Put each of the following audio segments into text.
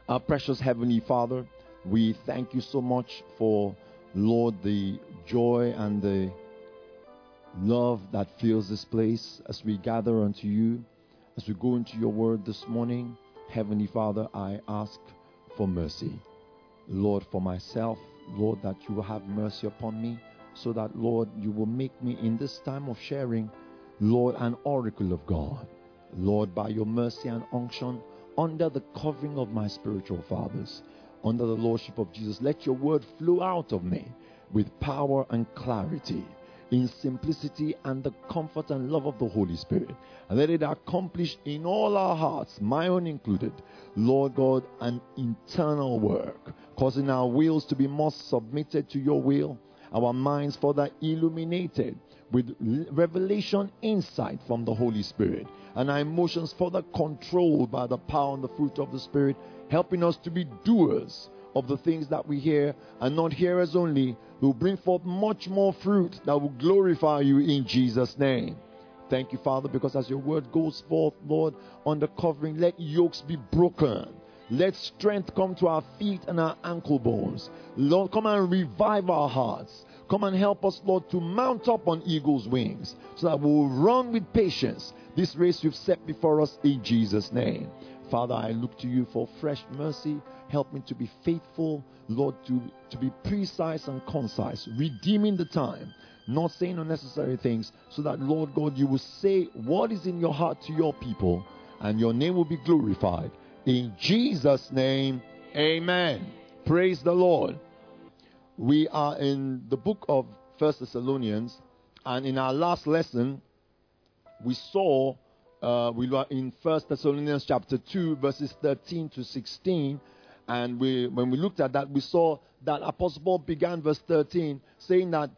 Our precious Heavenly Father, we thank you so much for, Lord, the joy and the love that fills this place as we gather unto you, as we go into your word this morning. Heavenly Father, I ask for mercy. Lord, for myself, Lord, that you will have mercy upon me, so that, Lord, you will make me in this time of sharing, Lord, an oracle of God. Lord, by your mercy and unction, under the covering of my spiritual fathers, under the lordship of Jesus, let your word flow out of me with power and clarity, in simplicity and the comfort and love of the Holy Spirit. And let it accomplish in all our hearts, my own included, Lord God, an internal work, causing our wills to be more submitted to your will, our minds further illuminated with revelation insight from the Holy Spirit, and our emotions further controlled by the power and the fruit of the Spirit, helping us to be doers of the things that we hear, and not hearers only, who bring forth much more fruit that will glorify you in Jesus' name. Thank you, Father, because as your word goes forth, Lord, on the covering, let yokes be broken. Let strength come to our feet and our ankle bones. Lord, come and revive our hearts. Come and help us, Lord, to mount up on eagle's wings, so that we will run with patience this race you've set before us in Jesus' name. Father, I look to you for fresh mercy. Help me to be faithful, Lord, to be precise and concise, redeeming the time, not saying unnecessary things, so that, Lord God, you will say what is in your heart to your people, and your name will be glorified. In Jesus' name, amen. Praise the Lord. We are in the book of 1 Thessalonians, and in our last lesson, we saw, we were in 1 Thessalonians chapter 2, verses 13 to 16, and when we looked at that, we saw that Apostle Paul began verse 13, saying that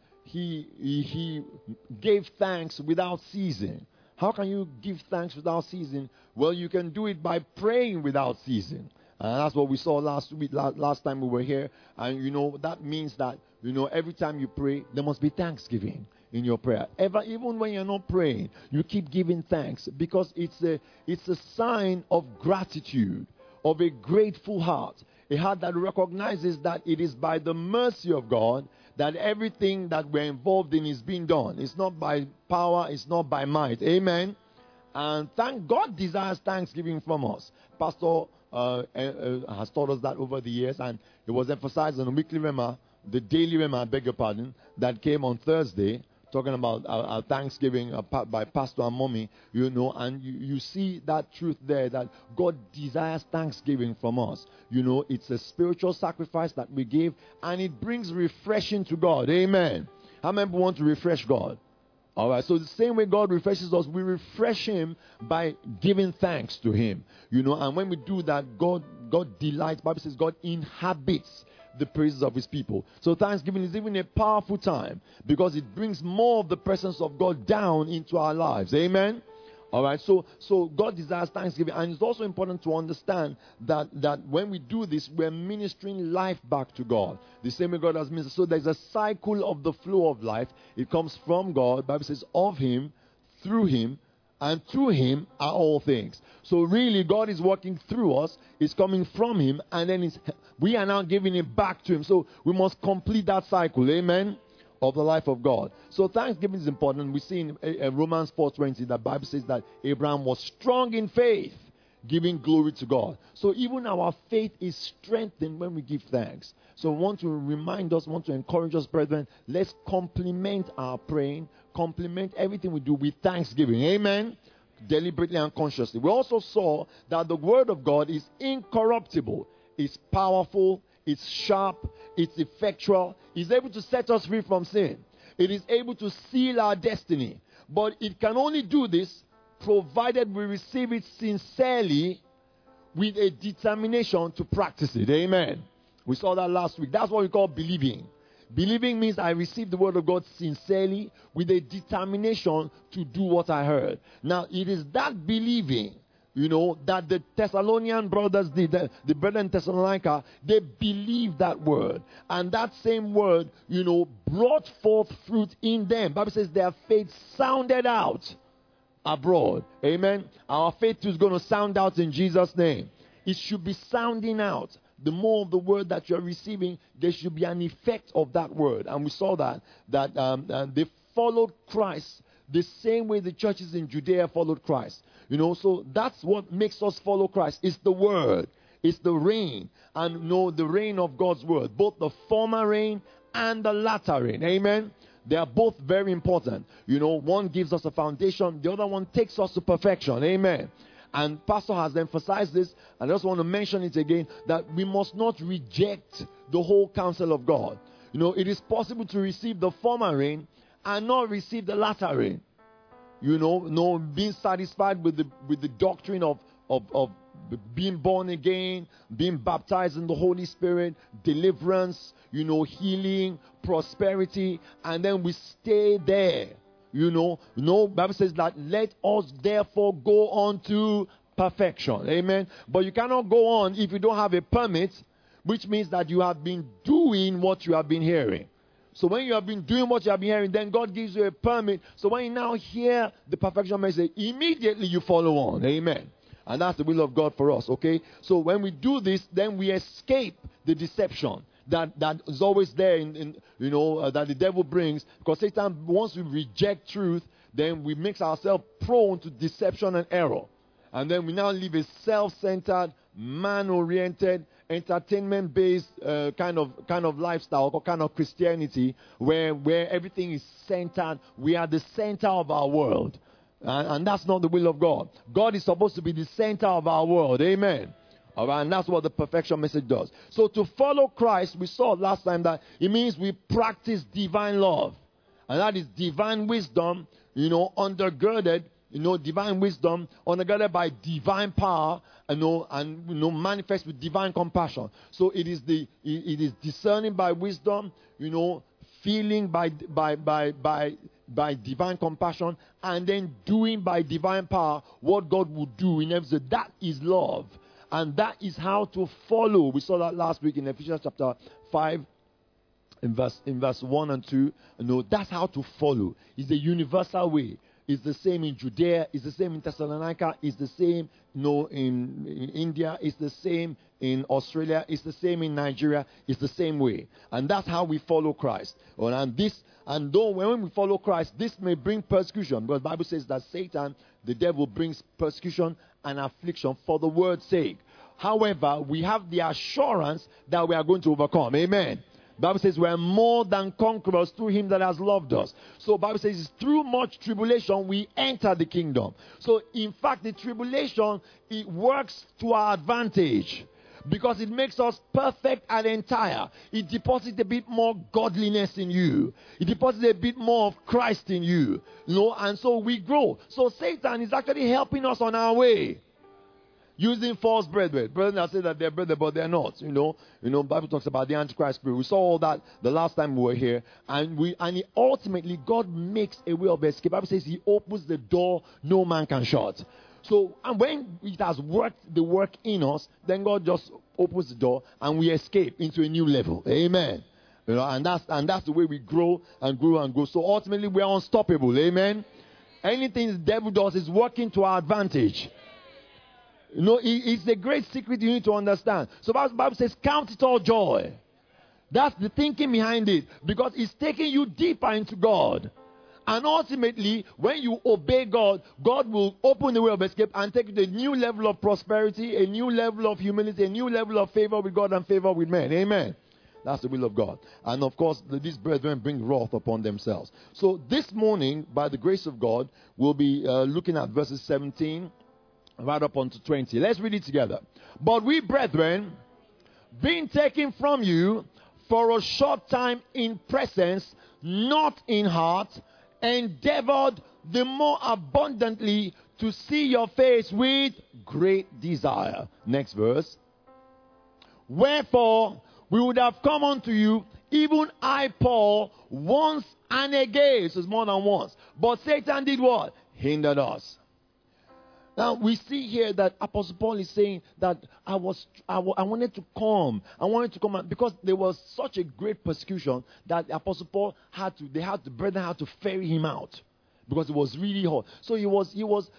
he gave thanks without ceasing. How can you give thanks without ceasing? Well, you can do it by praying without ceasing. And that's what we saw last week, last time we were here. And, that means that, every time you pray, there must be thanksgiving in your prayer. Even when you're not praying, you keep giving thanks, because it's a sign of gratitude, of a grateful heart. A heart that recognizes that it is by the mercy of God that everything that we're involved in is being done. It's not by power, it's not by might. Amen. And thank God desires thanksgiving from us. Pastor has taught us that over the years, and it was emphasized in the weekly Rhema, the daily Rhema, I beg your pardon, that came on Thursday, talking about our Thanksgiving by Pastor and Mommy, and you see that truth there, that God desires thanksgiving from us. It's a spiritual sacrifice that we give, and it brings refreshing to God. Amen. How many people want to refresh God? All right, so the same way God refreshes us, we refresh Him by giving thanks to Him. And when we do that, God delights. The Bible says God inhabits the praises of His people. So Thanksgiving is even a powerful time, because it brings more of the presence of God down into our lives. Amen. All right, so God desires thanksgiving, and it's also important to understand that when we do this, we're ministering life back to God. The same way God has ministered. So there's a cycle of the flow of life. It comes from God. The Bible says of Him, through Him, and to Him are all things. So really, God is working through us. It's coming from Him, and then we are now giving it back to Him. So we must complete that cycle. Amen. Of the life of God. So thanksgiving is important. We see in Romans 4:20 that the Bible says that Abraham was strong in faith, giving glory to God. So even our faith is strengthened when we give thanks. So I want to remind us, want to encourage us, brethren, let's complement our praying, complement everything we do with thanksgiving. Amen. Deliberately and consciously. We also saw that the word of God is incorruptible, it's powerful, it's sharp, it's effectual. It's able to set us free from sin. It is able to seal our destiny. But it can only do this provided we receive it sincerely with a determination to practice it. Amen. We saw that last week. That's what we call believing. Believing means I receive the word of God sincerely with a determination to do what I heard. Now, it is that believing, that the Thessalonian brothers did, the brethren in Thessalonica, they believed that word. And that same word, brought forth fruit in them. The Bible says their faith sounded out abroad. Amen. Our faith is going to sound out in Jesus' name. it should be sounding out. The more of the word that you're receiving, there should be an effect of that word. And we saw that they followed Christ the same way the churches in Judea followed Christ. So that's what makes us follow Christ. It's the word. It's the rain. And the rain of God's word. Both the former rain and the latter rain. Amen. They are both very important. One gives us a foundation. The other one takes us to perfection. Amen. And Pastor has emphasized this, and I just want to mention it again, that we must not reject the whole counsel of God. It is possible to receive the former rain and not receive the latter rain. Being satisfied with the doctrine of being born again, being baptized in the Holy Spirit, deliverance, healing, prosperity, and then we stay there. Bible says that let us therefore go on to perfection. Amen. But you cannot go on if you don't have a permit, which means that you have been doing what you have been hearing. So when you have been doing what you have been hearing, then God gives you a permit. So when you now hear the perfection message, immediately you follow on. Amen. And that's the will of God for us. Okay. So when we do this, then we escape the deception that is always there that the devil brings, because Satan, once we reject truth, then we make ourselves prone to deception and error, and then we now live a self-centered, man-oriented, entertainment-based kind of lifestyle, or kind of Christianity, where everything is centered. We are the center of our world, and that's not the will of God. God is supposed to be the center of our world. Amen. All right, and that's what the perfection message does. So to follow Christ, we saw last time that it means we practice divine love. And that is divine wisdom, undergirded, divine wisdom, undergirded by divine power, and manifest with divine compassion. So it is discerning by wisdom, feeling by divine compassion, and then doing by divine power what God would do in every. That is love. And that is how to follow. We saw that last week in Ephesians chapter 5, in verse 1 and 2. That's how to follow. It's the universal way. It's the same in Judea. It's the same in Thessalonica. It's the same in India. It's the same in Australia. It's the same in Nigeria. It's the same way. And that's how we follow Christ. And though when we follow Christ, this may bring persecution. But the Bible says that Satan, the devil, brings persecution and affliction for the word's sake. However, we have the assurance that we are going to overcome. Amen. The Bible says we are more than conquerors through him that has loved us. So the Bible says it's through much tribulation we enter the kingdom. So in fact, the tribulation, it works to our advantage, because it makes us perfect and entire. It deposits a bit more godliness in you. It deposits a bit more of Christ in you. And so we grow. So Satan is actually helping us on our way, using false brethren. Brethren that say that they're brethren, but they're not. Bible talks about the Antichrist spirit. We saw all that the last time we were here. And ultimately, God makes a way of escape. Bible says he opens the door no man can shut. So, and when it has worked the work in us, then God just opens the door and we escape into a new level. Amen. And that's the way we grow and grow and grow. So ultimately we are unstoppable. Amen. Anything the devil does is working to our advantage. It's a great secret you need to understand. So the Bible says, count it all joy. That's the thinking behind it, because it's taking you deeper into God. And ultimately, when you obey God, God will open the way of escape and take you to a new level of prosperity, a new level of humility, a new level of favor with God and favor with men. Amen. That's the will of God. And of course, these brethren bring wrath upon themselves. So this morning, by the grace of God, we'll be looking at verses 17 right up onto 20. Let's read it together. But we, brethren, being taken from you for a short time in presence, not in heart, endeavored the more abundantly to see your face with great desire. Next verse. Wherefore we would have come unto you, even I, Paul, once and again. So it's more than once. But Satan did what? Hindered us. Now we see here that Apostle Paul is saying that I wanted to come. I wanted to come because there was such a great persecution that Apostle Paul the brethren had to ferry him out. because it was really hot. So he was,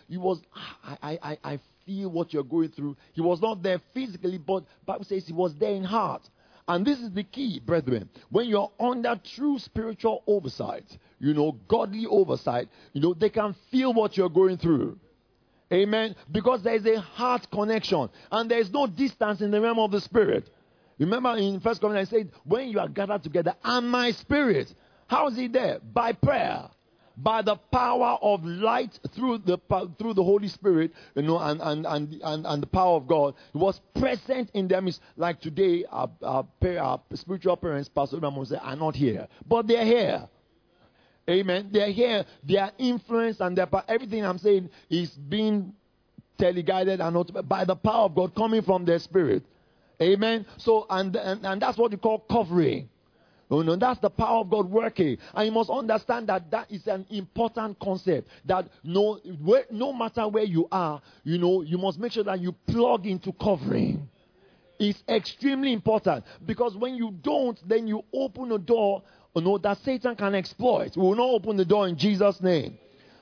I feel what you're going through. He was not there physically, but Bible says he was there in heart. And this is the key, brethren. When you're under true spiritual oversight, godly oversight, they can feel what you're going through. Amen. Because there is a heart connection. And there is no distance in the realm of the spirit. Remember in 1 Corinthians, I said, when you are gathered together, and my spirit, how is he there? By prayer. By the power of light through the Holy Spirit, and the power of God, it was present in them. It's like today, our spiritual parents, Pastor Abraham, say, are not here, but they're here. Amen. They're here. Their influence and everything I'm saying is being teleguided and not by the power of God coming from their spirit. Amen. So and that's what we call covering. That's the power of God working. And you must understand that is an important concept. That no matter where you are, you must make sure that you plug into covering. It's extremely important. Because when you don't, then you open a door that Satan can exploit. We will not open the door in Jesus' name.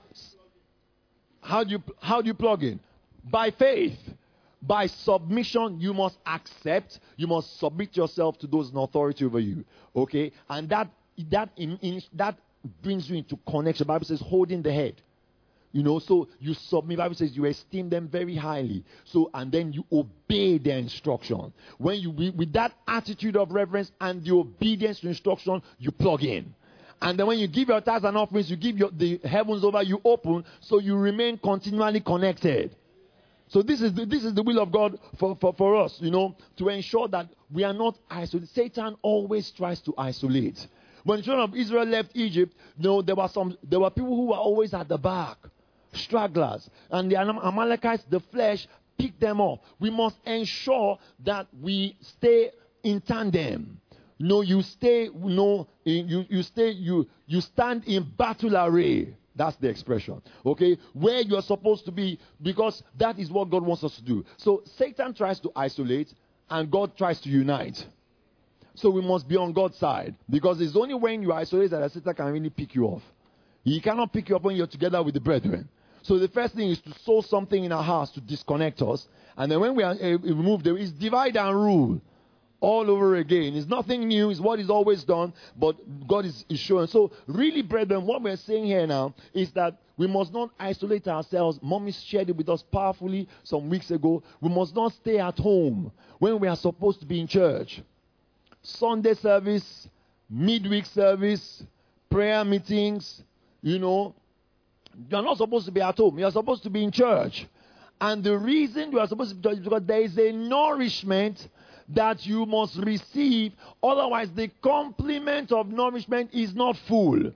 How do you plug in? By faith. By submission, you must accept, you must submit yourself to those in authority over you. Okay? And that brings you into connection. The Bible says holding the head. So you submit. The Bible says you esteem them very highly. So, and then you obey their instruction. When you, with that attitude of reverence and the obedience to instruction, you plug in. And then when you give your tithes and offerings, you give the heavens over, you open, so you remain continually connected. So this is the will of God for us, to ensure that we are not isolated. Satan always tries to isolate. When the children of Israel left Egypt, there were people who were always at the back, stragglers, and the Amalekites, the flesh, picked them up. We must ensure that we stay in tandem. You stand in battle array. That's the expression. Okay? Where you are supposed to be, because that is what God wants us to do. So Satan tries to isolate and God tries to unite. So we must be on God's side. Because it's only when you isolate that Satan can really pick you off. He cannot pick you up when you're together with the brethren. So the first thing is to sow something in our hearts to disconnect us. And then when we are removed, there is divide and rule. All over again. It's nothing new. It's what is always done. But God is showing. So really, brethren, what we're saying here now is that we must not isolate ourselves. Mommy shared it with us powerfully some weeks ago. We must not stay at home when we are supposed to be in church. Sunday service, midweek service, prayer meetings, you're not supposed to be at home. You're supposed to be in church. And the reason you are supposed to be in church is because there is a nourishment that you must receive. Otherwise, the complement of nourishment is not full.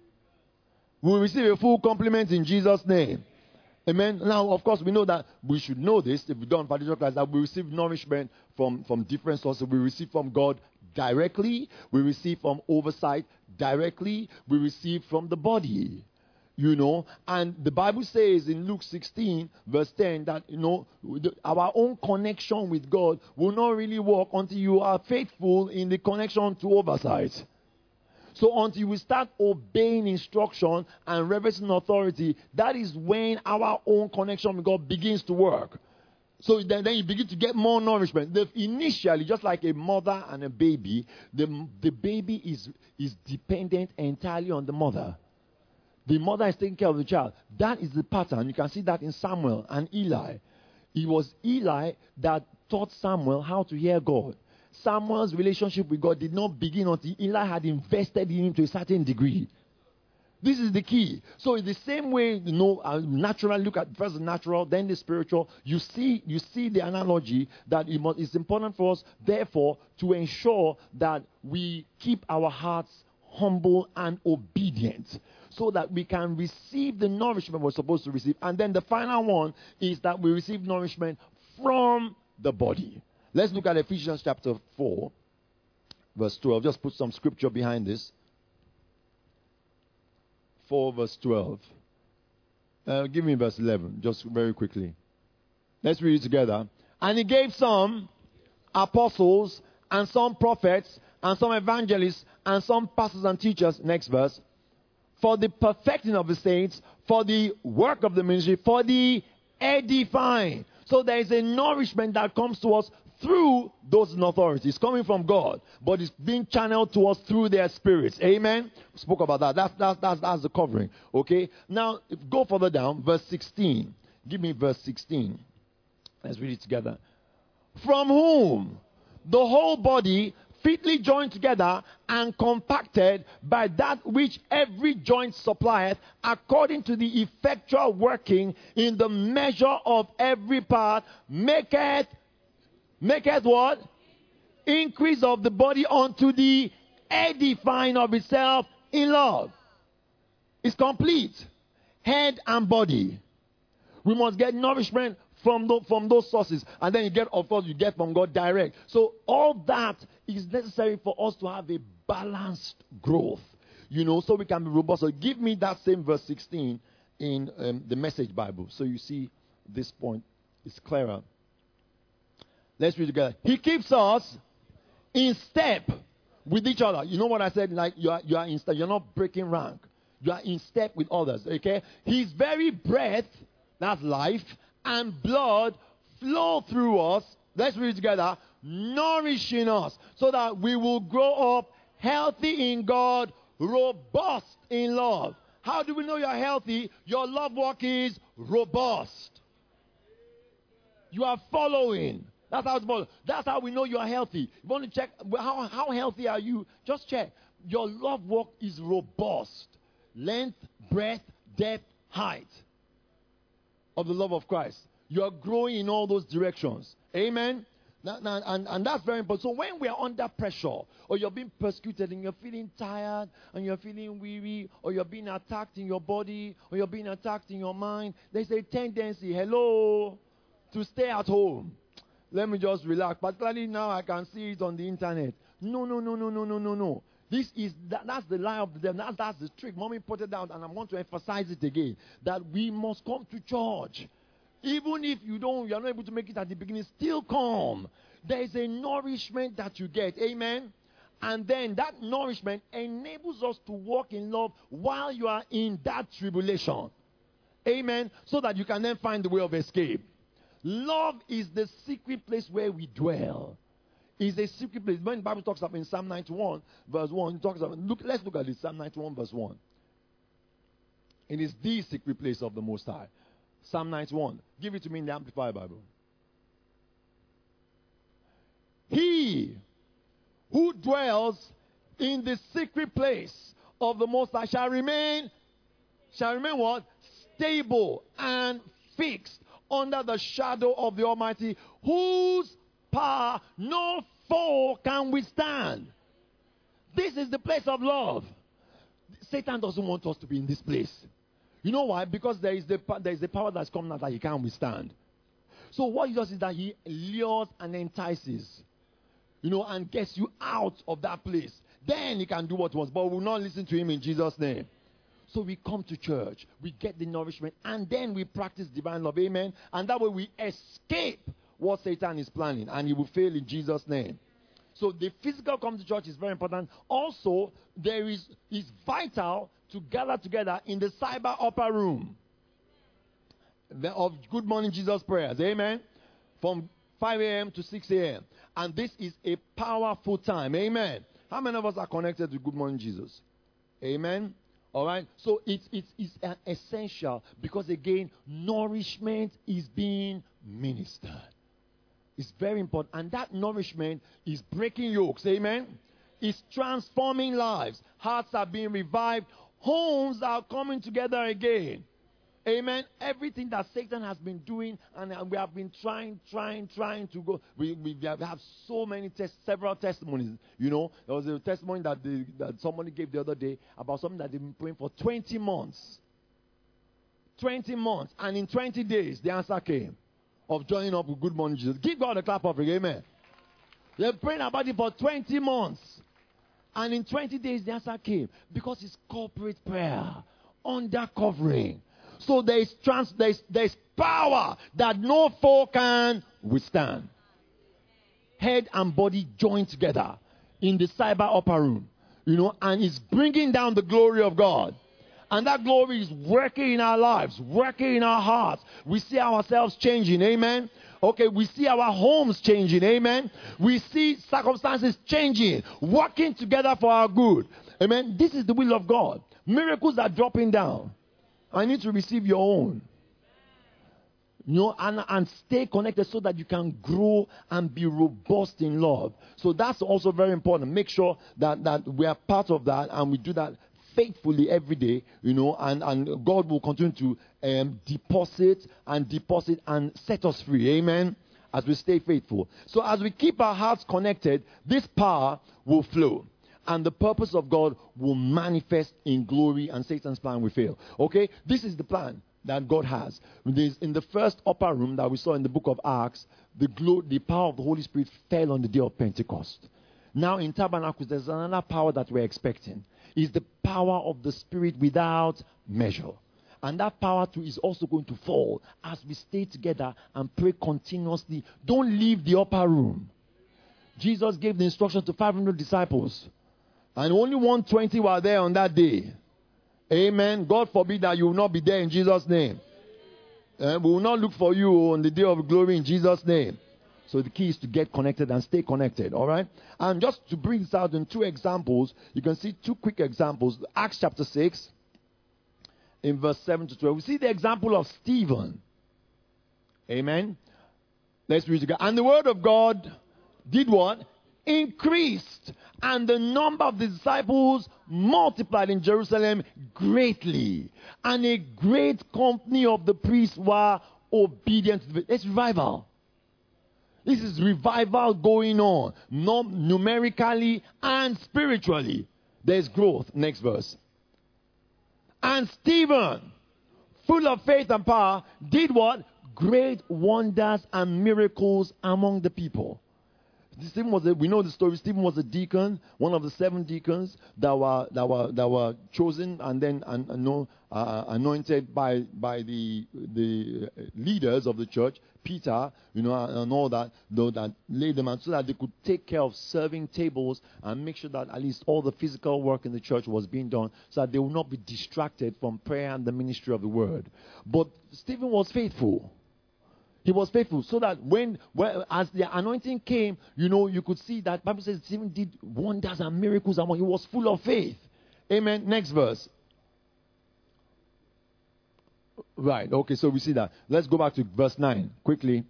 We'll receive a full complement in Jesus' name. Amen. Now, of course, we know that we should know this if we don't particular class, that we receive nourishment from different sources. We receive from God directly. We receive from oversight directly. We receive from the body. And the Bible says in Luke 16, verse 10, that, our own connection with God will not really work until you are faithful in the connection to oversight. So until we start obeying instruction and reversing authority, that is when our own connection with God begins to work. So then you begin to get more nourishment. Initially, just like a mother and a baby, the baby is dependent entirely on the mother. The mother is taking care of the child. That is the pattern. You can see that in Samuel and Eli. It was Eli that taught Samuel how to hear God. Samuel's relationship with God did not begin until Eli had invested in him to a certain degree. This is the key. So in the same way, natural, look at first the natural, then the spiritual. You see the analogy that it's important for us, therefore, to ensure that we keep our hearts humble and obedient, so that we can receive the nourishment we're supposed to receive. And then the final one is that we receive nourishment from the body. Let's look at Ephesians chapter 4, verse 12. Just put some scripture behind this. 4, verse 12. Give me verse 11, just very quickly. Let's read it together. And he gave some apostles, and some prophets, and some evangelists, and some pastors and teachers. Next verse. for the perfecting of the saints, for the work of the ministry, for the edifying. So there is a nourishment that comes to us through those authorities, coming from God, but it's being channeled to us through their spirits. Amen. We spoke about that. That's the covering. Okay. Now go further down, verse 16. Give me verse 16. Let's read it together. From whom the whole body, fitly joined together and compacted by that which every joint supplieth, according to the effectual working in the measure of every part, maketh what? Increase of the body unto the edifying of itself in love. It's complete. Head and body. We must get nourishment from those sources. And then of course, you get from God direct. So all that is necessary for us to have a balanced growth. So we can be robust. So give me that same verse 16 in the Message Bible. So you see this point is clearer. Let's read together. He keeps us in step with each other. You know what I said? Like you are in step. You're not breaking rank. You are in step with others. Okay? His very breath, that's life, and blood flow through us. Let's read it together. Nourishing us so that we will grow up healthy in God, robust in love. How do we know you're healthy? Your love walk is robust. You are following. That's how it's about. That's how we know you are healthy. You want to check how healthy are you? Just check. Your love walk is robust. Length, breadth, depth, height of the love of Christ. You are growing in all those directions. Amen. And that's very important. So when we are under pressure, or you're being persecuted and you're feeling tired and you're feeling weary, or you're being attacked in your body, or you're being attacked in your mind, there's a tendency, to stay at home. Let me just relax. Particularly now I can see it on the internet. No. That's the lie of the devil. That's the trick. Mommy put it down, and I'm going to emphasize it again. That we must come to church. Even if you're not able to make it at the beginning, still come. There is a nourishment that you get. Amen. And then that nourishment enables us to walk in love while you are in that tribulation. Amen. So that you can then find the way of escape. Love is the secret place where we dwell. It's a secret place. When the Bible talks about in Psalm 91, verse 1, it talks about, let's look at this, Psalm 91, verse 1. It is the secret place of the Most High. Psalm 91. Give it to me in the Amplified Bible. He who dwells in the secret place of the Most High shall remain what? Stable and fixed under the shadow of the Almighty, whose power no foe can withstand. This is the place of love. Satan doesn't want us to be in this place. You know why? Because there is the power that's coming out that he can't withstand. So what he does is that he lures and entices, and gets you out of that place. Then he can do what he wants, but we will not listen to him in Jesus' name. So we come to church, we get the nourishment, and then we practice divine love. Amen. And that way we escape what Satan is planning, and he will fail in Jesus' name. So the physical come to church is very important. Also, it's vital to gather together in the cyber upper room of Good Morning Jesus prayers. Amen. From 5 a.m. to 6 a.m. And this is a powerful time. Amen. How many of us are connected to Good Morning Jesus? Amen. All right. So it's essential because, again, nourishment is being ministered. It's very important. And that nourishment is breaking yokes. Amen. It's transforming lives. Hearts are being revived. Homes are coming together again. Amen. Everything that Satan has been doing, and we have been trying to go. We have so many several testimonies. There was a testimony that somebody gave the other day about something that they've been praying for 20 months. 20 months. And in 20 days, the answer came of joining up with Good Morning Jesus. Give God a clap offering. Amen. They're praying about it for 20 months. And in 20 days, the answer came. Because it's corporate prayer. Under covering. So there's power that no foe can withstand. Head and body joined together in the cyber upper room. And it's bringing down the glory of God. And that glory is working in our lives, working in our hearts. We see ourselves changing. Amen. Okay, we see our homes changing. Amen. We see circumstances changing, working together for our good. Amen. This is the will of God. Miracles are dropping down. I need to receive your own. And stay connected so that you can grow and be robust in love. So that's also very important. Make sure that we are part of that and we do that faithfully every day, and God will continue to deposit and set us free. Amen. As we stay faithful. So as we keep our hearts connected, this power will flow. And the purpose of God will manifest in glory, and Satan's plan will fail. Okay? This is the plan that God has. In the first upper room that we saw in the book of Acts, the power of the Holy Spirit fell on the day of Pentecost. Now in Tabernacles, there's another power that we're expecting. It's the power of the Spirit without measure. And that power too is also going to fall as we stay together and pray continuously. Don't leave the upper room. Jesus gave the instruction to 500 disciples. And only 120 were there on that day. Amen. God forbid that you will not be there in Jesus' name. We will not look for you on the day of glory in Jesus' name. So the key is to get connected and stay connected. All right. And just to bring this out in two examples, you can see two quick examples. Acts chapter 6, in verse 7 to 12. We see the example of Stephen. Amen. Let's read together. And the word of God did what? Increased, and the number of the disciples multiplied in Jerusalem greatly, and a great company of the priests were obedient. It's revival. This is revival going on, numerically and spiritually. There's growth. Next verse. And Stephen, full of faith and power, did what? Great wonders and miracles among the people. We know the story. Stephen was a deacon, one of the 7 deacons that were chosen and then anointed by the leaders of the church, Peter, and all that, that laid them out so that they could take care of serving tables and make sure that at least all the physical work in the church was being done, so that they would not be distracted from prayer and the ministry of the word. But Stephen was faithful. He was faithful, so that as the anointing came, you could see that Bible says Stephen did wonders and miracles among. He was full of faith. Amen. Next verse. Right. Okay. So we see that. Let's go back to verse 9 quickly.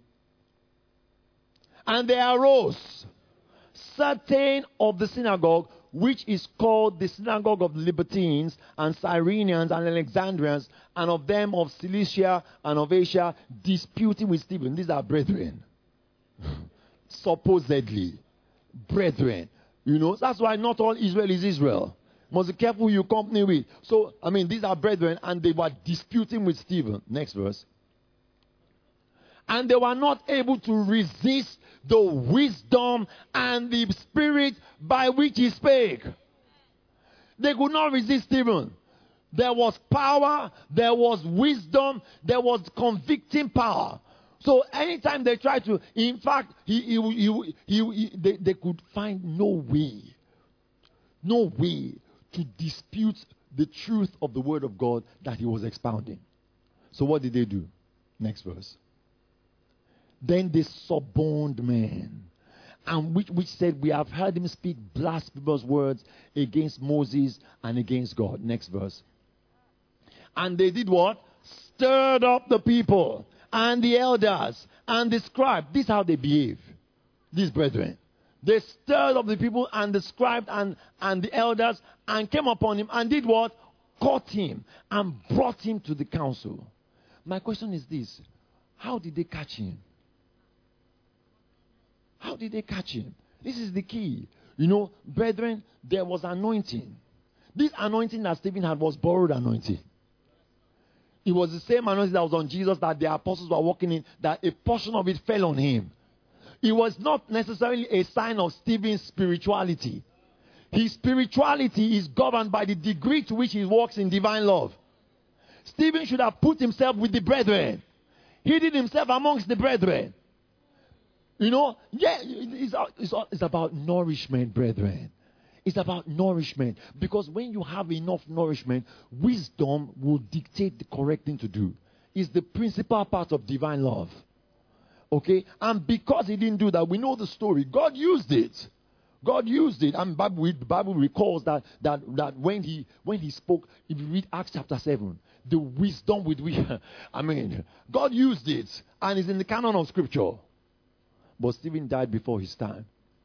And there arose certain of the synagogue, which is called the synagogue of the Libertines, and Cyrenians, and Alexandrians, and of them of Cilicia and of Asia, disputing with Stephen. These are brethren. Supposedly. Brethren. That's why not all Israel is Israel. Must be careful who you company with. So, these are brethren, and they were disputing with Stephen. Next verse. And they were not able to resist the wisdom and the spirit by which he spake. They could not resist Stephen. There was power, there was wisdom, there was convicting power. So anytime they tried to, in fact, they could find no way to dispute the truth of the word of God that he was expounding. So what did they do? Next verse. Then they suborned men, and which said, we have heard him speak blasphemous words against Moses and against God. Next verse. And they did what? Stirred up the people and the elders and the scribe. This is how they behave, these brethren. They stirred up the people and the scribe and the elders, and came upon him and did what? Caught him and brought him to the council. My question is this: how did they catch him? How did they catch him? This is the key. Brethren, there was anointing. This anointing that Stephen had was borrowed anointing. It was the same anointing that was on Jesus that the apostles were walking in, that a portion of it fell on him. It was not necessarily a sign of Stephen's spirituality. His spirituality is governed by the degree to which he walks in divine love. Stephen should have put himself with the brethren, hidden himself amongst the brethren. It's about nourishment, brethren. It's about nourishment. Because when you have enough nourishment, wisdom will dictate the correct thing to do. It's the principal part of divine love. Okay? And because he didn't do that, we know the story. God used it. God used it. And the Bible recalls that when he spoke, if you read Acts chapter 7, the wisdom with which, God used it. And it's in the canon of Scripture. But Stephen died before his time.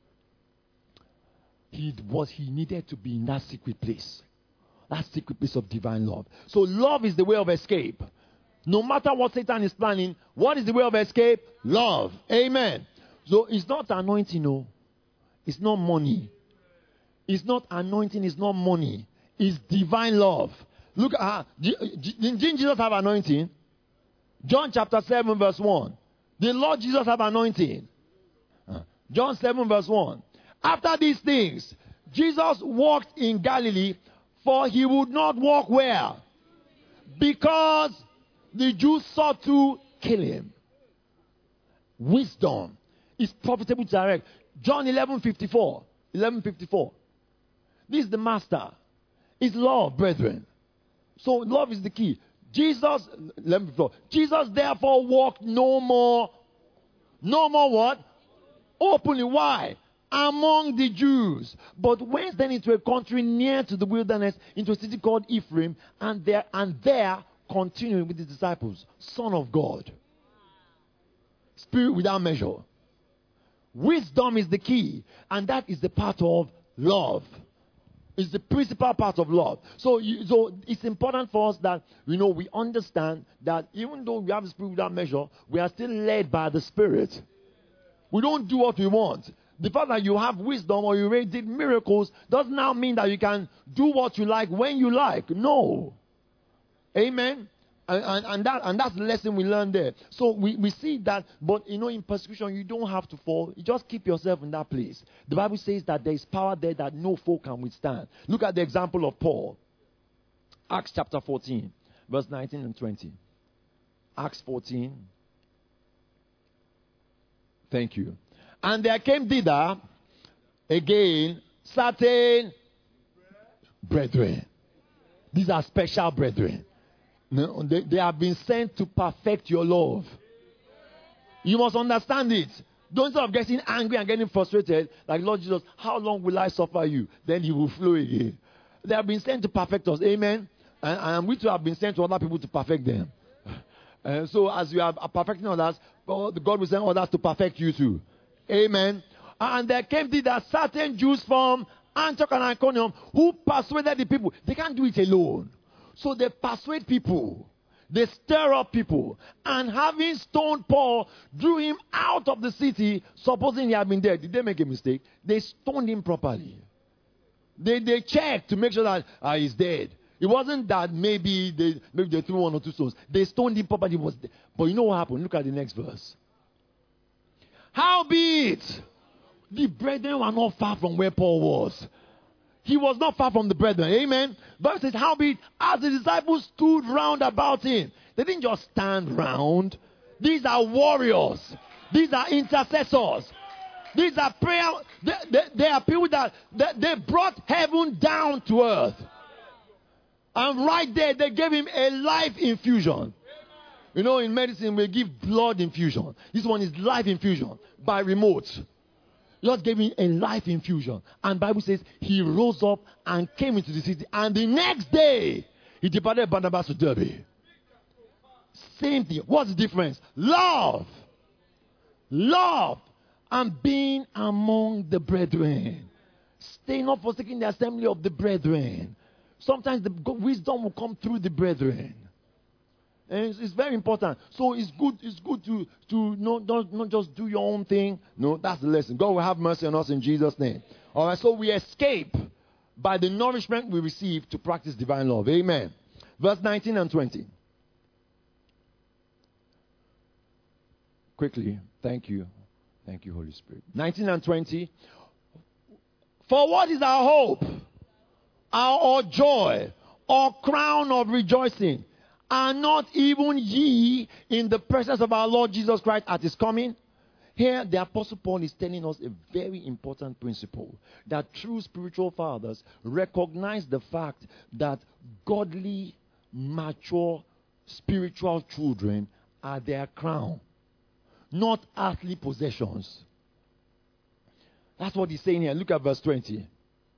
He needed to be in that secret place. That secret place of divine love. So love is the way of escape. No matter what Satan is planning, what is the way of escape? Love. Amen. So it's not anointing, no. It's not money. It's not anointing, it's not money. It's divine love. Look at didn't Jesus have anointing? John chapter 7 verse 1. Did Lord Jesus have anointing? John 7 verse 1. After these things, Jesus walked in Galilee, for he would not walk where? Because the Jews sought to kill him. Wisdom is profitable to direct. John 11:54. 11:54. This is the master. It's love, brethren. So love is the key. Jesus, 11:54. Jesus therefore walked no more what? Openly. Why? Among the Jews. But went then into a country near to the wilderness, into a city called Ephraim, and there continuing with his disciples. Son of God. Spirit without measure. Wisdom is the key, and that is the part of love. It's the principal part of love. So it's important for us that we understand that even though we have the Spirit without measure, we are still led by the Spirit. We don't do what we want. The fact that you have wisdom or you already did miracles does not mean that you can do what you like when you like. No. Amen. And that's the lesson we learned there. So we see that, but in persecution you don't have to fall. You just keep yourself in that place. The Bible says that there is power there that no foe can withstand. Look at the example of Paul. Acts chapter 14, verse 19 and 20. Acts 14. Thank you. And there came thither again certain brethren. These are special brethren. No, they have been sent to perfect your love. You must understand it. Don't stop getting angry and getting frustrated. Like, Lord Jesus, how long will I suffer you? Then he will flow again. They have been sent to perfect us. Amen. And we too have been sent to other people to perfect them. So as you are perfecting others, God will send others to perfect you too. Amen. And there came thither certain Jews from Antioch and Iconium who persuaded the people. They can't do it alone. So they persuade people. They stir up people. And having stoned Paul, drew him out of the city, supposing he had been dead. Did they make a mistake? They stoned him properly. They checked to make sure that he's dead. It wasn't that maybe they threw one or two stones. They stoned him properly. But you know what happened? Look at the next verse. Howbeit, the brethren were not far from where Paul was. He was not far from the brethren. Amen. But it says, howbeit, as the disciples stood round about him. They didn't just stand round. These are warriors. These are intercessors. These are prayer. They are people that they brought heaven down to earth. And right there, they gave him a life infusion. In medicine, we give blood infusion. This one is life infusion by remote. Lord gave him a life infusion. And the Bible says he rose up and came into the city. And the next day, he departed Barnabas to Derbe. Same thing. What's the difference? Love. Love. And being among the brethren. Stay not forsaking the assembly of the brethren. Sometimes the wisdom will come through the brethren. And it's very important. So it's good to not just do your own thing. No, that's the lesson. God will have mercy on us in Jesus' name. All right, so we escape by the nourishment we receive to practice divine love. Amen. Verse 19 and 20. Quickly. Thank you. Thank you, Holy Spirit. 19 and 20. For what is our hope, our joy, or crown of rejoicing? Are not even ye in the presence of our Lord Jesus Christ at his coming? Here, the Apostle Paul is telling us a very important principle, that true spiritual fathers recognize the fact that godly, mature, spiritual children are their crown, not earthly possessions. That's what he's saying here. Look at verse 20.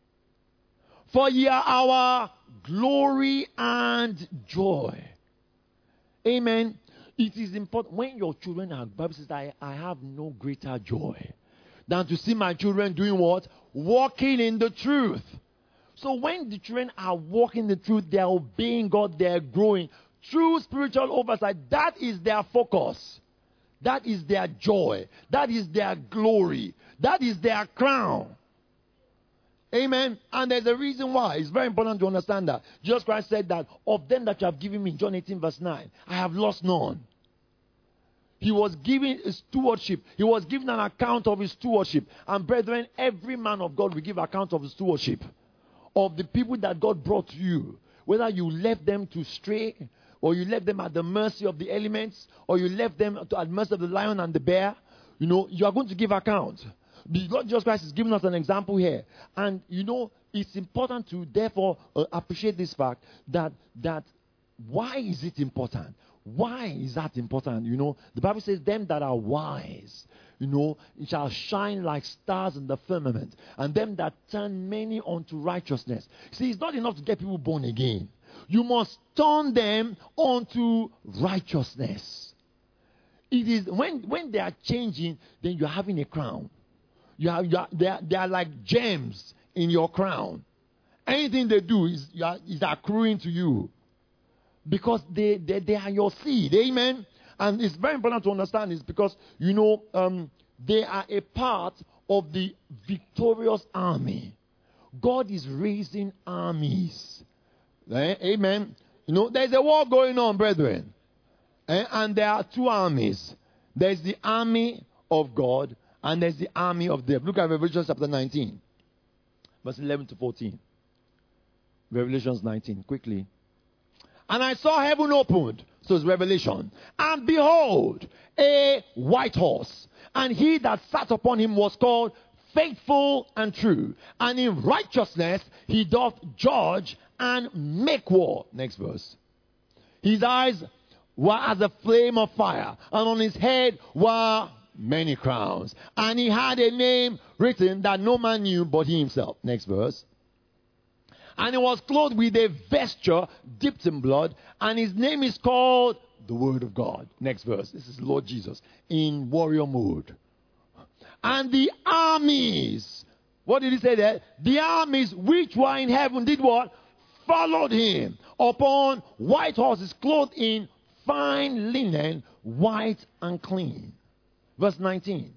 For ye are our glory and joy. Amen. It is important when your children are, Bible says, I have no greater joy than to see my children doing what? Walking in the truth. So when the children are walking the truth, they are obeying God, they are growing. True spiritual oversight, that is their focus. That is their joy. That is their glory. That is their crown. Amen. And there's a reason why. It's very important to understand that. Jesus Christ said that of them that you have given me, John 18 verse 9, I have lost none. He was given a stewardship. He was given an account of his stewardship. And brethren, every man of God will give account of his stewardship. Of the people that God brought to you. Whether you left them to stray, or you left them at the mercy of the elements, or you left them at the mercy of the lion and the bear, you are going to give account. Lord Jesus Christ is giving us an example here. And, it's important to, therefore, appreciate this fact that why is it important? Why is that important? The Bible says, them that are wise, shall shine like stars in the firmament. And them that turn many unto righteousness. See, it's not enough to get people born again. You must turn them unto righteousness. It is when they are changing, then you're having a crown. They are like gems in your crown. Anything they do is accruing to you. Because they are your seed. Amen. And it's very important to understand this because, they are a part of the victorious army. God is raising armies. Amen. There's a war going on, brethren. And there are two armies. There's the army of God and there's the army of death. Look at Revelation chapter 19. Verse 11 to 14. Revelations 19, quickly. And I saw heaven opened. So it's Revelation. And behold, a white horse. And he that sat upon him was called Faithful and True. And in righteousness he doth judge and make war. Next verse. His eyes were as a flame of fire. And on his head were many crowns. And he had a name written that no man knew but he himself. Next verse. And he was clothed with a vesture dipped in blood. And his name is called the Word of God. Next verse. This is Lord Jesus in warrior mode. And the armies. What did he say there? The armies which were in heaven did what? Followed him upon white horses clothed in fine linen, white and clean. Verse 19.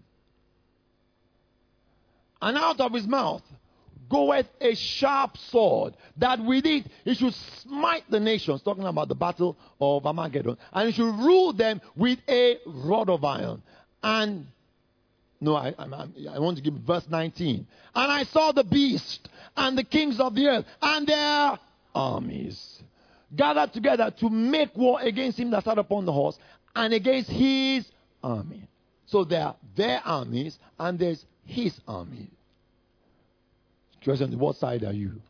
And out of his mouth goeth a sharp sword, that with it he should smite the nations, talking about the battle of Armageddon, and he should rule them with a rod of iron. And I want to give verse 19. And I saw the beast and the kings of the earth and their armies gathered together to make war against him that sat upon the horse and against his army. So there are their armies and there's his army. Question: what side are you?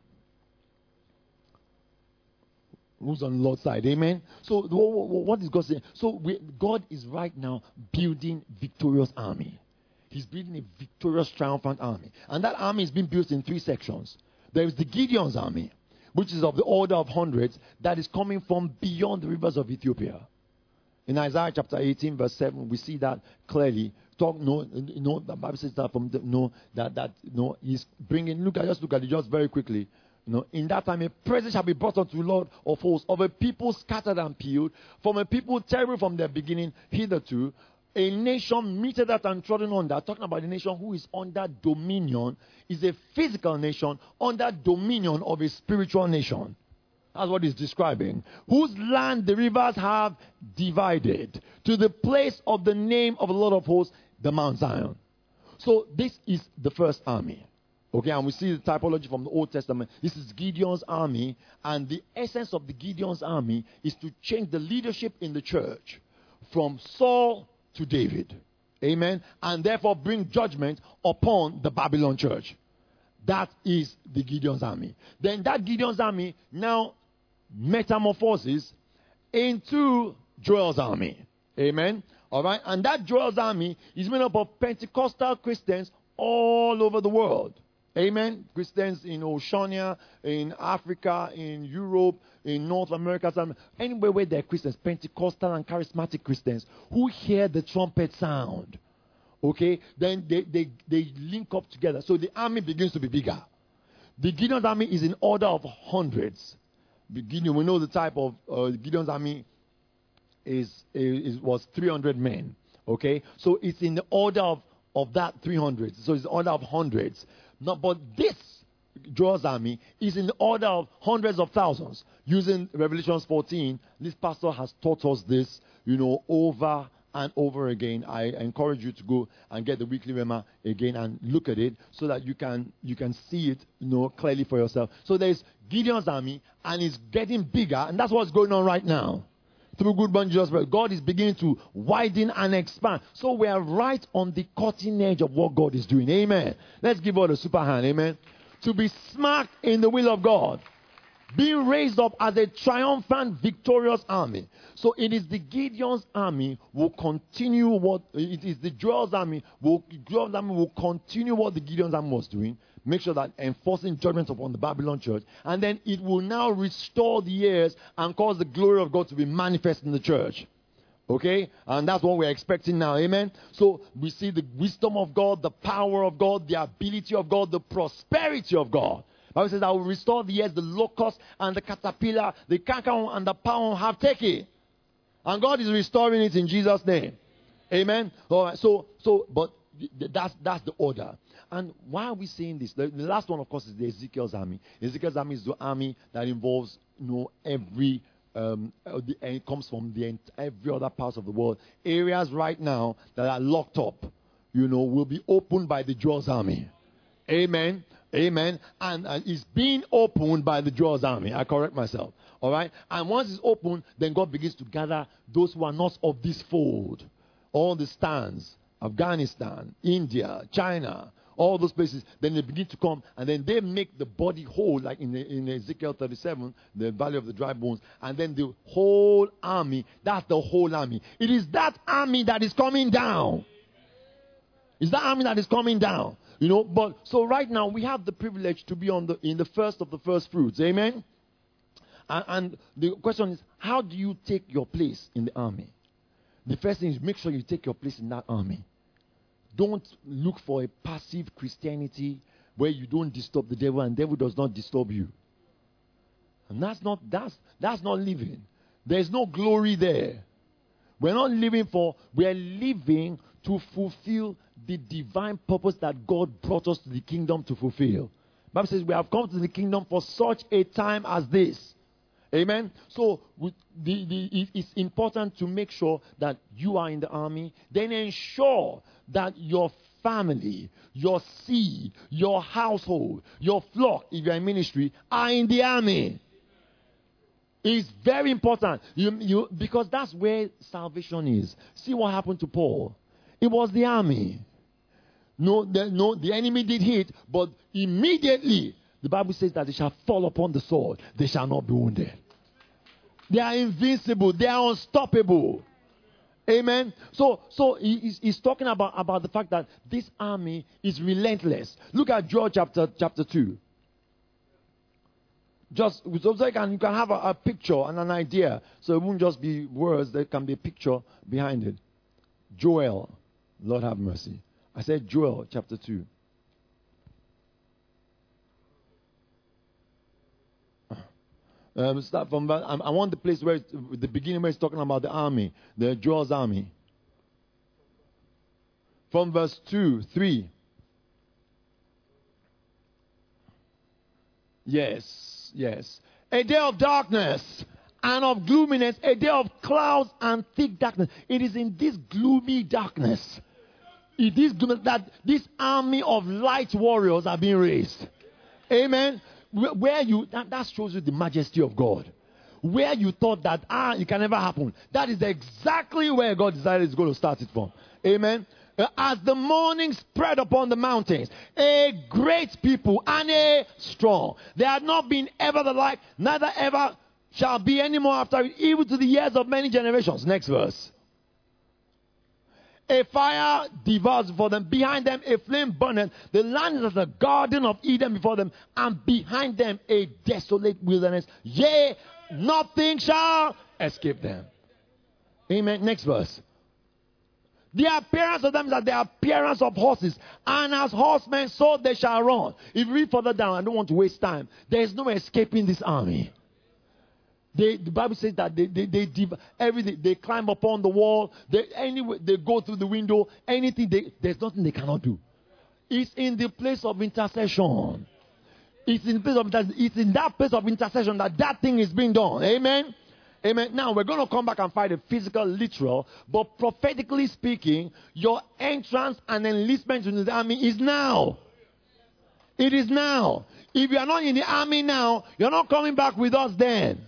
Who's on the Lord's side? Amen. So what is God saying? So God is right now building victorious army. He's building a victorious, triumphant army. And that army is being built in three sections. There is the Gideon's army, which is of the order of hundreds, that is coming from beyond the rivers of Ethiopia. In Isaiah chapter 18, verse 7, we see that clearly. The Bible says that he's bringing. Just look at it just very quickly. In that time, a present shall be brought unto the Lord of hosts, of a people scattered and peeled, from a people terrible from their beginning hitherto, a nation meted out and trodden under. Talking about a nation who is under dominion, is a physical nation under dominion of a spiritual nation. That's what he's describing. Whose land the rivers have divided, to the place of the name of the Lord of hosts, the Mount Zion. So this is the first army. Okay, and we see the typology from the Old Testament. This is Gideon's army, and the essence of the Gideon's army is to change the leadership in the church from Saul to David. Amen. And therefore bring judgment upon the Babylon church. That is the Gideon's army. Then that Gideon's army now metamorphoses into Joel's army. Amen. All right. And that Joel's army is made up of Pentecostal Christians all over the world. Amen. Christians in Oceania, in Africa, in Europe, in North America, anywhere where there are Christians, Pentecostal and charismatic Christians who hear the trumpet sound. Okay, then they link up together. So the army begins to be bigger. The Gideon's army is in order of hundreds. Gideon, we know the type of Gideon's army was 300 men. Okay, so it's in the order of that 300. So it's the order of hundreds. No, but this Joel's army is in the order of hundreds of thousands. Using Revelation 14, this pastor has taught us this, over and over again. I encourage you to go and get the weekly Rhema again and look at it so that you can see it, clearly for yourself. So there's Gideon's army, and it's getting bigger, and that's what's going on right now. Through Good Morning Jesus, God is beginning to widen and expand. So we are right on the cutting edge of what God is doing. Amen. Let's give God a super hand. Amen. To be smack in the will of God. Being raised up as a triumphant, victorious army. So it is the Gideon's army will continue what it is. The Joel's army will continue what the Gideon's army was doing. Make sure that enforcing judgment upon the Babylon church, and then it will now restore the years and cause the glory of God to be manifest in the church. Okay, and that's what we're expecting now. Amen. So we see the wisdom of God, the power of God, the ability of God, the prosperity of God. The Bible says, I will restore the years the locust and the caterpillar, the cankerworm and the palm have taken. And God is restoring it in Jesus' name. Amen. All right. But that's the order. And why are we saying this? The last one, of course, is the Ezekiel's army. Ezekiel's army is the army that involves, every. It comes from every other part of the world. Areas right now that are locked up, will be opened by the Joel's army. Amen. Amen. And it's being opened by the Joel's army. I correct myself. All right. And once it's opened, then God begins to gather those who are not of this fold. All the stands, Afghanistan, India, China, all those places. Then they begin to come, and then they make the body whole, like in Ezekiel 37, the valley of the dry bones. And then the whole army, that's the whole army. It is that army that is coming down. It's that army that is coming down. But so right now we have the privilege to be in the first of the first fruits. Amen. And the question is, how do you take your place in the army? The first thing is make sure you take your place in that army. Don't look for a passive Christianity where you don't disturb the devil and the devil does not disturb you. And that's not living. There's no glory there. We're not living we're living to fulfill the divine purpose that God brought us to the kingdom to fulfill. The Bible says we have come to the kingdom for such a time as this. Amen. So it's important to make sure that you are in the army. Then ensure that your family, your seed, your household, your flock, if you're in ministry, are in the army. It's very important. Because that's where salvation is. See what happened to Paul. It was the army. The enemy did hit, but immediately the Bible says that they shall fall upon the sword. They shall not be wounded. They are invincible. They are unstoppable. Amen. So he's talking about the fact that this army is relentless. Look at Joel chapter 2. Just so you can have a picture and an idea. So it won't just be words. There can be a picture behind it. Joel, Lord have mercy. I said Joel chapter 2. Start from. I want the place where the beginning where it's talking about the army, the Joel's army. From verse 2, 3. Yes. A day of darkness and of gloominess, a day of clouds and thick darkness. It is in this gloomy darkness, that this army of light warriors are being raised. Amen. That shows you the majesty of God. Where you thought that it can never happen, that is exactly where God decided is going to start it from. Amen. As the morning spread upon the mountains, a great people and a strong. There had not been ever the like, neither ever shall be any more after it, even to the years of many generations. Next verse. A fire devours before them. Behind them a flame burneth. The land is as a garden of Eden before them. And behind them a desolate wilderness. Yea, nothing shall escape them. Amen. Next verse. The appearance of them is like the appearance of horses. And as horsemen, so they shall run. If you read further down, I don't want to waste time. There is no escaping this army. The Bible says that everything, they climb upon the wall. They go through the window. There's nothing they cannot do. It's in the place of intercession. It's in that place of intercession that thing is being done. Amen. Amen. Now we're going to come back and fight a physical, literal, but prophetically speaking, your entrance and enlistment into the army is now. It is now. If you are not in the army now, you're not coming back with us then.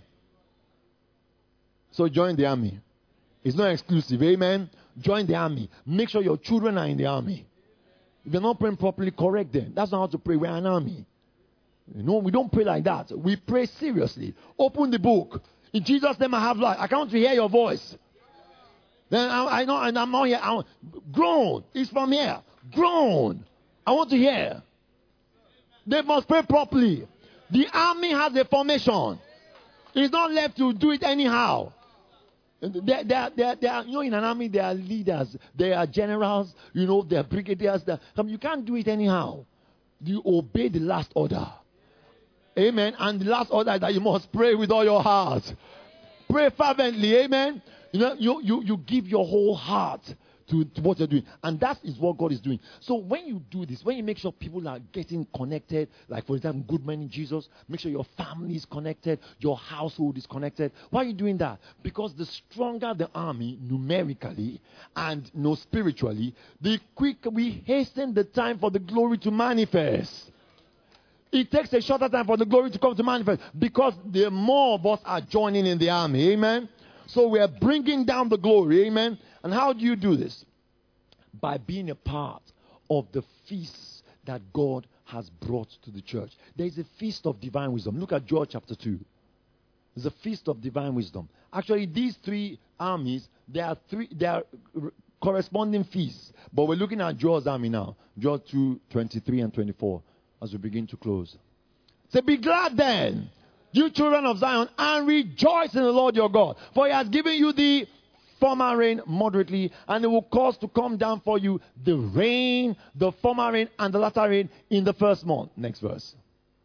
So join the army. It's not exclusive. Amen. Join the army. Make sure your children are in the army. If you're not praying properly, correct them. That's not how to pray. We're an army. We don't pray like that. We pray seriously. Open the book. In Jesus' name I have life. I want to hear your voice. Then I know, and I'm not here. Groan. It's from here. Groan. I want to hear. They must pray properly. The army has a formation. It's not left to do it anyhow. They are, in an army, there are leaders, there are generals, there are brigadiers. You can't do it anyhow. You obey the last order. Amen. And the last order is that you must pray with all your heart. Pray fervently. Amen. You give your whole heart to what you're doing. And that is what God is doing. So when you do this, when you make sure people are getting connected, like for example, good men in Jesus, make sure your family is connected, your household is connected. Why are you doing that? Because the stronger the army numerically and spiritually, the quicker we hasten the time for the glory to manifest. It takes a shorter time for the glory to come to manifest because the more of us are joining in the army. Amen. So we are bringing down the glory. Amen. And how do you do this? By being a part of the feasts that God has brought to the church. There is a feast of divine wisdom. Look at Joel chapter 2. There's a feast of divine wisdom. Actually, these three armies, there are corresponding feasts. But we're looking at Joel's army now. Joel 2, 23 and 24 as we begin to close. Say, be glad then, you children of Zion, and rejoice in the Lord your God. For he has given you the former rain moderately, and it will cause to come down for you the rain, the former rain, and the latter rain in the first month. Next verse.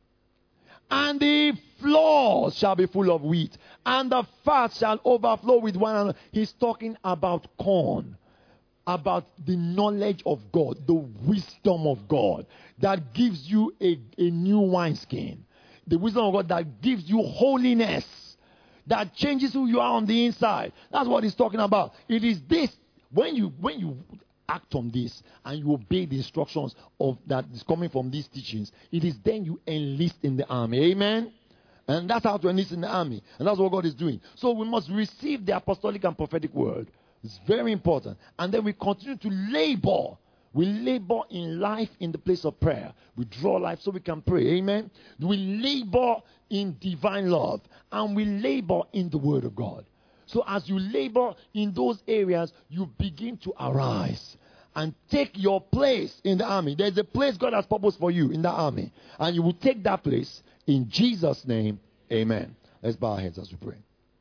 And the floors shall be full of wheat, and the fat shall overflow with one another. He's talking about corn, about the knowledge of God, the wisdom of God that gives you a new wineskin. The wisdom of God that gives you holiness, that changes who you are on the inside. That's what he's talking about. It is this, when you act on this and you obey the instructions of that is coming from these teachings, it is then you enlist in the army. Amen? And that's how to enlist in the army. And that's what God is doing. So we must receive the apostolic and prophetic word. It's very important. And then we continue to labor. We labor in life in the place of prayer. We draw life so we can pray. Amen. We labor in divine love. And we labor in the word of God. So as you labor in those areas, you begin to arise and take your place in the army. There's a place God has purposed for you in the army. And you will take that place in Jesus' name. Amen. Let's bow our heads as we pray.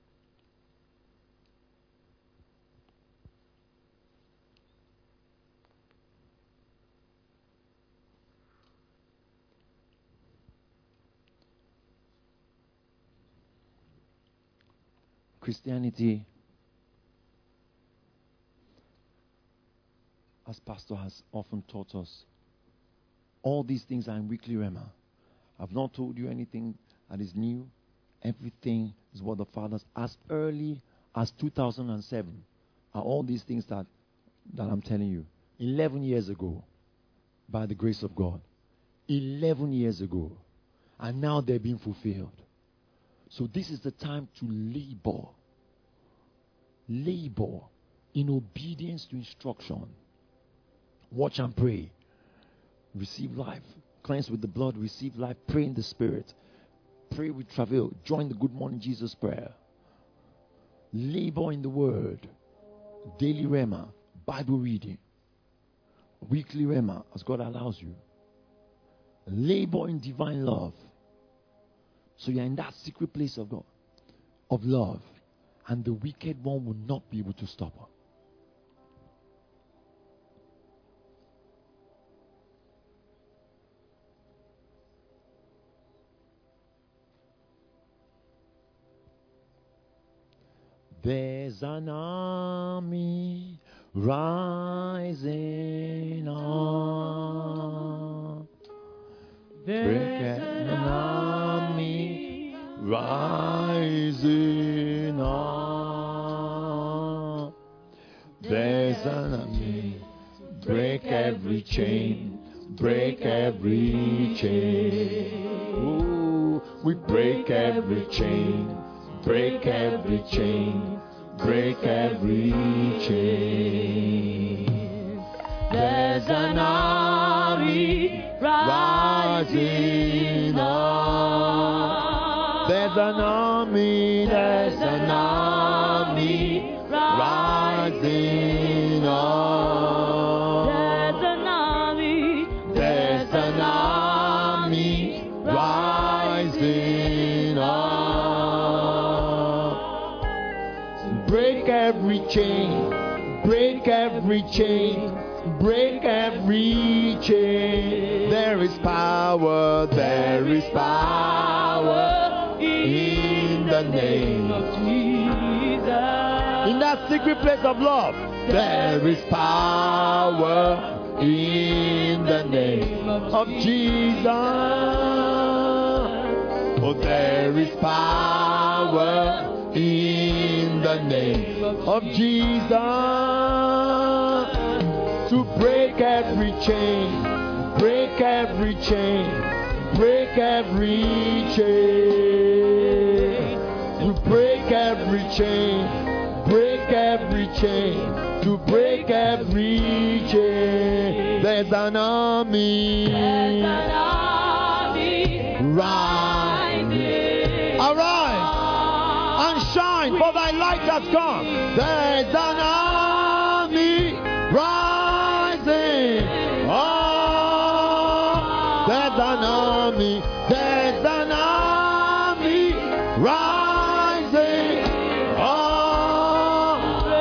Christianity, as Pastor has often taught us, all these things are in weekly rhema. I've not told you anything that is new. Everything is what the Father's, as early as 2007, are all these things that I'm telling you. 11 years ago, by the grace of God. 11 years ago. And now they're being fulfilled. So this is the time to labor. Labor in obedience to instruction. Watch and pray. Receive life. Cleanse with the blood. Receive life. Pray in the Spirit. Pray with travail. Join the Good Morning Jesus prayer. Labor in the Word. Daily Rhema. Bible reading. Weekly Rhema as God allows you. Labor in divine love. So you're in that secret place of God, of love, and the wicked one will not be able to stop her. There's an army rising up. There's an army rising up. There's an army. Break every chain. Break every chain. Ooh, we break every chain. Break every chain. Break every chain. There's an army rising up. There's an army. There's an army rising up. There's an army. There's an army rising up. Break every chain. Break every chain. Break every chain. There is power. There is power in the name of Jesus. In that secret place of love, there is power in the name of Jesus. Oh, there is power in the name of Jesus. To break every chain, break every chain, break every chain. To break every chain, break every chain, to break every chain. There's an army, rising. Arise and shine, for thy light has come. There's an army rising. Oh, there's an army. There's an army rising. Oh,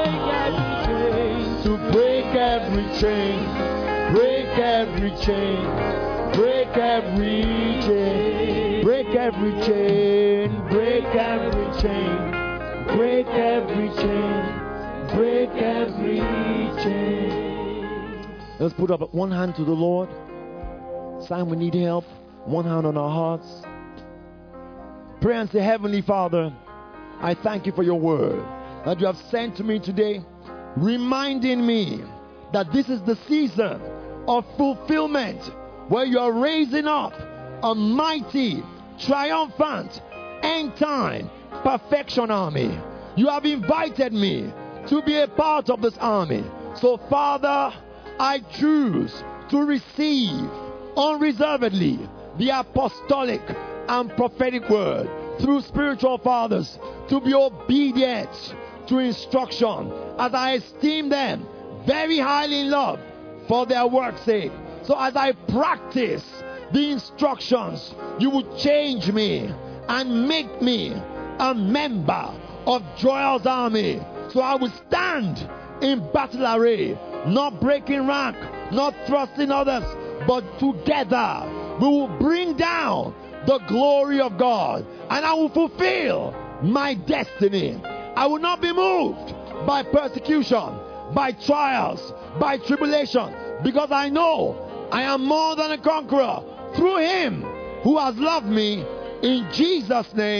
to break every chain, break every chain, break every chain, break every chain, break every chain, break every chain, break every chain. Let's put up one hand to the Lord. Sign we need help. One hand on our hearts. Pray and say, Heavenly Father, I thank you for your word that you have sent to me today, reminding me that this is the season of fulfillment, where you are raising up a mighty, triumphant, end-time, perfection army. You have invited me to be a part of this army. So, Father, I choose to receive unreservedly the apostolic and prophetic word through spiritual fathers, to be obedient to instruction as I esteem them very highly in love for their work's sake. So as I practice the instructions, you will change me and make me a member of Joel's army. So I will stand in battle array, not breaking rank, not thrusting others, but together we will bring down the glory of God, and I will fulfill my destiny. I will not be moved by persecution, by trials, by tribulation, because I know I am more than a conqueror through him who has loved me. In Jesus' name,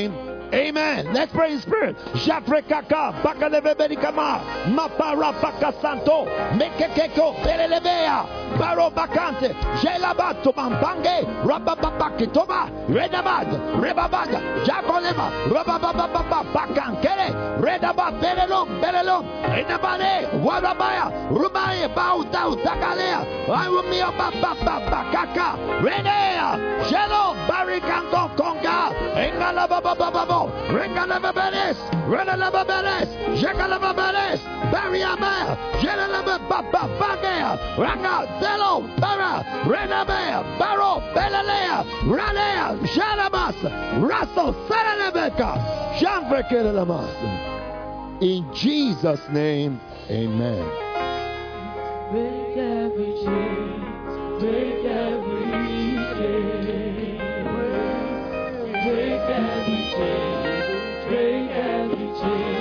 Amen. Let's pray in spirit. Jafrekaka, Bakalebeberikama, Mapara Bakasanto, Mekekeko, Berelebea, Baro Bakante, Jelabato Mambange, Rababakitoba, Redabad, Rebabad, Jacolema, Rabababa, Bakankere, Redaba, Belelum, Redabane, Wadabaya, Rubaye, Bautau, Takalea, Ayumia Bakaka, Renea, Jelo, Barikanto, Konga, Engalababa. Regalababeres, Relalababeres, Jacalababeres, Bariamer, Jelalababa, Bagea, Ranga, Zelo, Bara, Renabea, Baro, Belalea, Ranea, Jalamas, Rasso, Saranabeka, Janvekelamas. In Jesus' name, amen. Break every chain, break every chain, break every chain, break every chain.